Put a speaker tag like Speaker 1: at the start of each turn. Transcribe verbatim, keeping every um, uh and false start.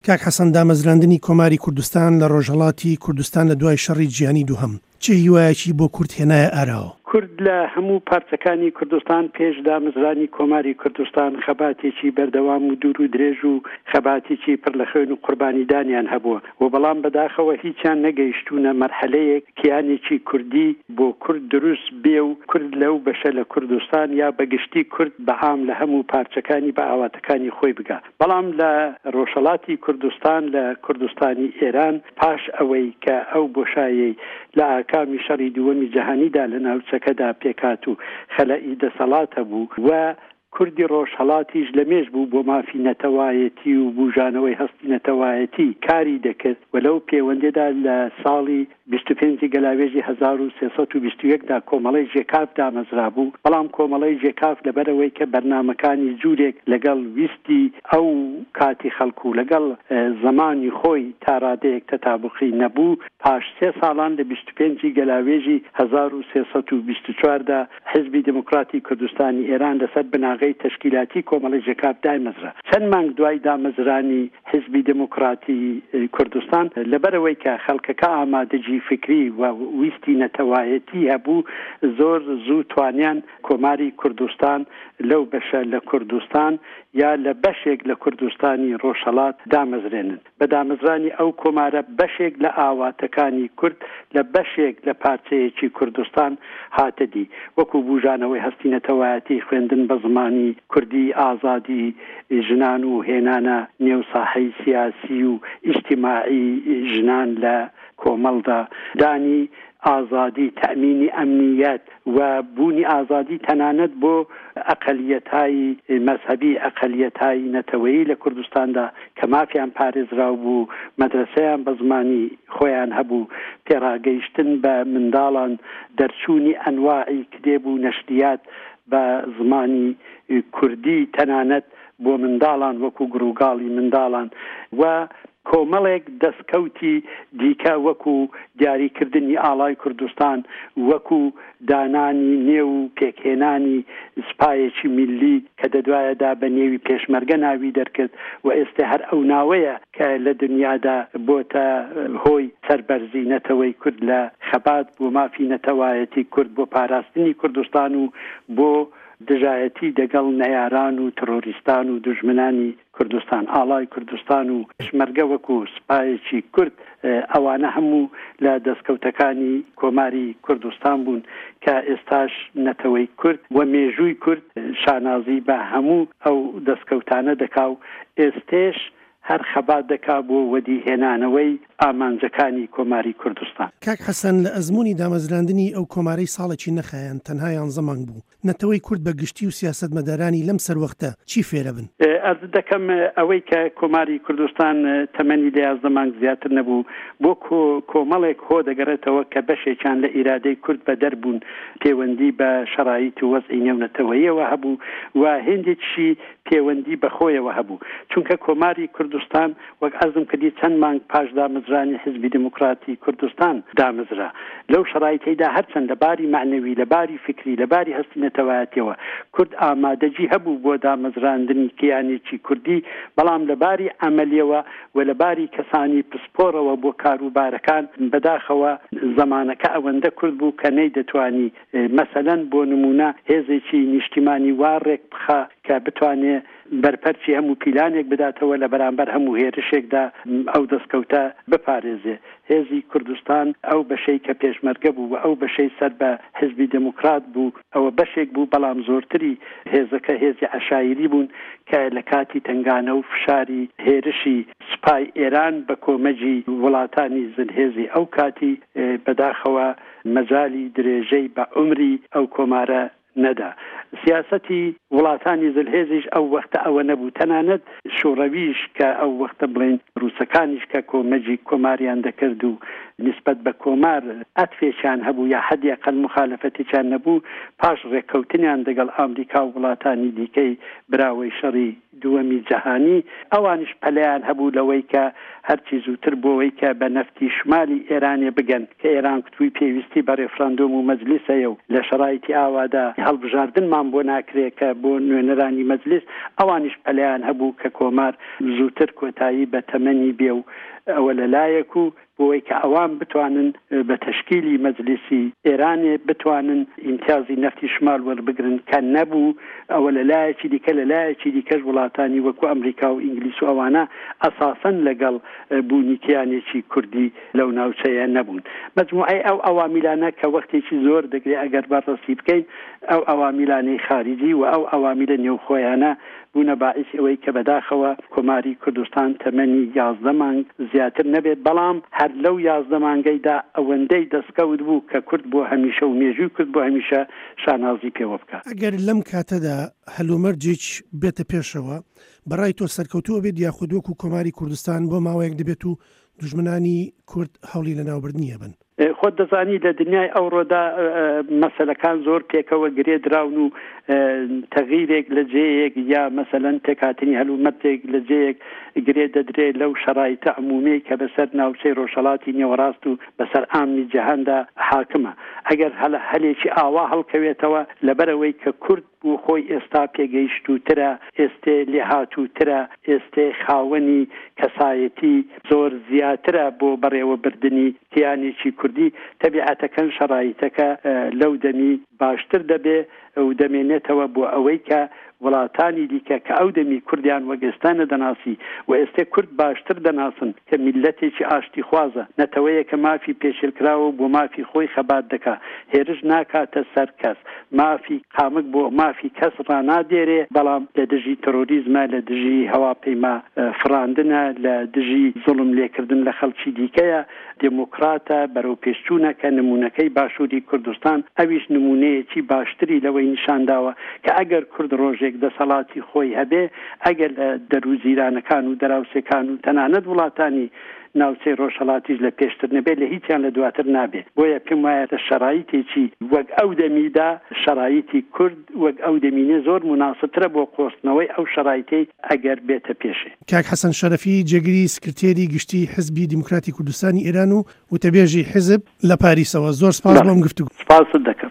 Speaker 1: کاک حەسەن، دامەزراندنی کۆماری کوردستان لە ڕۆژهەڵاتی کوردستان لە دوای شەڕی جیهانی دووهەم چه هیوایەکی بۆ کورد هێنایە ئاراوە؟
Speaker 2: کورد لە هەموو پارچەکانی کوردستان پێش دامەزرانی کۆماری کوردستان خەباتێکی بەردەوام و دوور و درێژ و خەباتێکی پڕ لە خوێن و قوربانیدانیان هەبووە و بەڵام بەداخەوە هیچیان نەگەیشتوونە مەرحەلەیەک کیانێکی کوردی بۆ کورد دروست بێ و کورد لەو بەشە لە کوردستان یا بەگشتی کورد بەعام لە هەموو پارچەکانی بە ئاواتەکانی خۆی بگا. بەڵام لە ڕۆژهەڵاتی کوردستان لە کوردستانی ئێران پاش ئەوەی کە ئەو بۆشایی لە ئاکامی شەڕی دووەمی جەهانیدا لە ناوچەکەدا پێکات و خەلەئی دەسەڵات هەبوو و کوردی ڕۆژهەڵاتیش لە مێژ بوو بۆ مافی نەتەوایەتی و بوژانەوەی هەستی نەتەوایەتی کاری دەکرد و لەو پەیوەندیدا لە ساڵی بیست و پێنج گەلاوێژی هەزار و سێسەد و بیست و یەکدا کۆمەڵەی ژێکاف دامەزرا بوو. بەڵام کۆمەڵەی ژێکاف لەبەرەوەی کە بەرنامەکانی جوورێک لەگەڵ ویستی ئەو کاتی خەڵکو و لەگەڵ زمانی خۆی تا ڕادەیەک تەتابوقی نەبوو، پاش سێ ساڵان لە بیست و پێنج گەلاوێژی هەزار و سێسەد و بیست و چواردا حزبی دموکراتی کوردستانی ئێران لەسەر بناغەی تشکیلاتی کۆمەڵی ژێکاف دامەزرا. چەند مانگ دوای دامەزرانی حزبی دموکراتی کوردستان لەبەرەوەی کە خەڵکەکە ئامادەجی فکری و ویستی نەتەوایەتی هەبوو، زۆر زوو توانیان کۆماری کوردستان لەو بەشە لە کوردستان یا لە بەشێک لە کوردستانی ڕۆژهەڵات دامەزرێنن. بە دامەزرانی ئەو کۆمارە بەشێک لە ئاواتەکانی کورد لە بەشێک لە پارچەیەکی کوردستان هاتەدی، وەکو بوژانەوەی هەستی نەتەوایەتی، خوێندن بە زمانی کوردی، ئازادی ژنان و هێنانە نێو ساحەی سیاسی و ئیجتیماعی ژنان لە کۆمەڵدا، دانی ئازادی، تەمینی ئەمنیەت و بوونی ئازادی تەنانەت بۆ ئەقەلیەت‌های مەذهبی، ئەقەلیەت‌های نەتەوەیی لە کوردستاندا کە مافیان پارێزراو بوو، مەدرسەیان بە زمانی خۆیان هەبوو، پێڕاگەیشتن بە منداڵان، دەرچوونی ئەنواعی کتێب و نەشریات بە زمانی کوردی تەنانەت بۆ منداڵان وەکو گروگاڵی منداڵان و کۆمەڵێک دەستکەوتی دیکە وەکو دیاریکردنی ئاڵای کوردستان، وەکو دانانی نێو پێکهێنانی سپایەکی میلی کە دەدوایەدا بە نێوی پێشمەرگە ناوی دەرکرد و ئێستا هەر ئەو ناوەیە کە لە دنیادا بۆتە هۆی سەربەرزی نەتەوەی کورد لە خەبات بۆ مافی نەتەوایەتی کورد، بۆ پاراستنی کوردستان و بۆ دژایەتی دەگەڵ نەیاران و ترۆریستان و دژمنانی کوردستان. ئاڵای کوردستان و پێشمەرگە وەکو سپایەکی کورد ئەوانە هەموو لە دەستکەوتەکانی کۆماری کوردستان بوون کە ئێستاش نەتەوەی کورد و مێژووی کورد شانازی بە هەموو ئەو دەستکەوتانە دەکا و ئێستێش هەر خەبات دەکا بۆ وەدی هێنانەوەی ئامانجەکانی کۆماری کوردستان.
Speaker 1: کاک حەسەن، لە ئەزموونی دامەزراندنی ئەو کۆمارەی ساڵێکی نەخایەن تەنها یانزە مانگ بوو، نەتەوەی کورد بە گشتی و سیاسەتمەدارانی لەم سەروەختە چی فێرە بن؟
Speaker 2: ئەرز دەکەم ئەوەی کە کۆماری کوردستان تەمەنی لە یازدە مانگ زیاتر نەبوو، بۆ کۆمەڵێک هۆ دەگەڕێتەوە کە بەشێکیان لە ئیرادەی کورد بە دەربوون، پەیوەندی بە شەرایط و وەزعی نێونەتەوەییەوە هەبوو و هێندێکشی پەیوەندی بەخۆیەوە هەبوو، چونکە کۆماری کوردستان وەک ئەرزم کردی چەند مانگ پاش دامەزرانی حزبی دموکراتی کوردستان دامەزرا. لەو شەرایطەیدا هەرچەند لەباری معنەوی، لەباری فکری، لەباری هەستی نەتەوایەتیەوە کورد ئامادەجی هەبوو بۆ دامەزراندنی کیانێکی کوردی، بەڵام لەباری ئەمەلیەوە و لەباری کەسانی پسپۆرەوە بۆ کاروبارەکان بەداخەوە زەمانەکە ئەوەندە کورد بوو کە نەی دەتوانی مەسەلەن بۆ نمونە هێزێکی نیشتیمانی وارێک بخا کە بتوانێ بەرپەرچی هەموو پیلانێک بداتەوە لە بەرامبەر هەموو هێرشێکدا ئەو دەستکەوتە بپارێزێ. هێزی کوردستان ئەو بەشەی کە پێشمەرگە بوو و ئەو بەشەی سەر بە حزبی دموکرات بوو، ئەوە بەشێک بوو، بەڵام زۆرتری هێزەکە هێزی عەشایری بوون کە لە کاتی تنگانە و فشاری هێرشی سوپای ئێران بە کۆمەجی وڵاتانی زلهێزی ئەو کاتی بەداخەوە مەجالی درێژەی بە عمری ئەو کۆمارە نەدا. سیاسەتی وڵاتانی زلهێزیش ئەو وەختە ئەوە نەبوو، تەنانەت شوڕەویش کە ئەو وەختە بڵێن رووسەکانیش کە کۆمەجی کۆماریان دەکرد و نسبەت بە کۆمار ئەتفێکیان هەبوو یا حەدی ئەقەل مخالەفەتێکیان نەبوو، پاش ڕێککەوتنیان دەگەڵ ئەمریکا و وڵاتانی دیکەی براوەی شەڕی دووەمی جەهانی ئەوانش پەلەیان هەبوو لەوەی کە هەرچی زووتر بۆەوەی کە بە نەفتی شمالی ئێرانێ بگەن کە ئێران کتووی پێویستی بە ڕێفراندۆم و مەجلیسەیە و لە شەرایطی ئاوادا هەڵبژاردنمان بۆ ناکرێت کە بۆ نوێنەرانی مەجلیس ئەوانیش پەلیان هەبوو کە کۆمار زووتر کۆتایی بە تەمەنی بێ و ئەوە لەلایەک و بۆی کە ئەوان بتوانن بە تشکیلی مەجلیسی ئێرانێ بتوانن ئیمتیازی نەفتی شمال وەربگرن کە نەبوو ئەوە لەلایەکی دیکە لەلایەکی دیکەش وڵاتانی وەکو ئەمریکا و ئینگلیس و ئەوانە ئەساسەن لەگەڵ بوونیکیانێکی کوردی لەو ناوچەیە نەبوون. مجموعەی ئەو ئەوامیلانە کە وەختێکی زۆر دەگرێت ئەگەر بەڕەسی بکەین ئەو ئەوامیلانەی خارجی و ئەو ئەوامیلە نێوخۆیانە بوونە باعث ئەوەی کە بەداخەوە کۆماری کوردستان تەمەنی یازدە مانگ زیاتر نەبێت، بەڵام هەر لەو یازدە مانگەیدا ئەوەندەی دەستکەوت بوو کە کورد بۆ هەمیشە و مێژووی کورد بۆ هەمیشە شانازی پێوە بکات.
Speaker 1: ئەگەر لەم کاتەدا هەلومەرجێک بێتە پێشەوە بەڕای تۆ سەرکەوتووە بێت یاخود وەکو کۆماری کوردستان بۆ ماوەیەک دەبێت و دوژمنانی کورد هەوڵی لە ناوبردنیە بن؟
Speaker 2: خۆت دەزانی لە دنیای ئەوڕۆدا مەسەلەکان زۆر پێکەوە گرێدراون و تەغیرێک لە جێیەک یا مەسەلەن تێکهاتنی هەلومەرجێک لە جێیەک گرێ دەدرێت لەو شەرایطە عمومی کە بەسەر ناوچەی ڕۆژهەڵاتی نێوەڕاست و بەسەر ئامنی جەهاندا حاکمە. ئەگەر هەلێکی ئاوا هەڵکەوێتەوە لەبەرەوەی کە کورد بۆ خۆی ئێستا پێگەیشتووترە، ئێستێ لێهاتووترە، ئێستێ خاوەنی کەسایەتی زۆر زیاترە بۆ بەڕێوەبردننی کیانێکی کوردی، تەبیعەتەکەن شەرایطەکە لەو دەمی باشتر دەبێ و دەمێنێتەوە بۆ ئەوەی کە وڵاتانی دیکە کە ئەو دەمی کوردیان وەگەستانە دەناسی و ئێستا کورد باشتر دەناسن کە میلەتێکی ئاشتی خوازە، نەتەوەیە کە مافی پێشێلکراوە بۆ مافی خۆی خەبات دەکا، هێرش ناکاتە سەر کەس، مافی قامک بۆ مافی کەس ڕانادێرێ، بەڵام لە دژی تەرۆریزمە، لە دژی هەواپەیما فراندنە، لە دژی زوڵم لێکردن لە خەڵکی دیکەیە، دموکراتە بەرەو پێشچوونە کە نمونونەکەی باشووری کوردستان ئەویش نمونەیەکی باشتری لەوەی نیشانداوە کە ئەگەر کورد ڕۆژێک دەسەڵاتی خۆی هەبێ، ئەگەر دەروزیرانەکان و دەراوسەکان و تەنانەت وڵاتانی ناوچەی ڕۆژهەڵاتیش لە پێشتر نەبێت لە هیچیان لە دواتر نابێت. بۆیە پێم وایە لە شەرایطێکی وەک ئەو دەمیدا شەرایطی کورد وەک ئەو دەمینێ زۆر مناسبترە بۆ قۆستنەوەی ئەو شەرایطەی ئەگەر بێتە پێشێ.
Speaker 1: کاک حەسەن شەرەفی جێگری سکرتێری گشتی حزبی دیموکراتی کوردستانی ئێران و وتەبێژی حزب لە پاریسەوە، زۆر سپاس بۆم گفتوگۆ.
Speaker 2: سپاست دەکەم.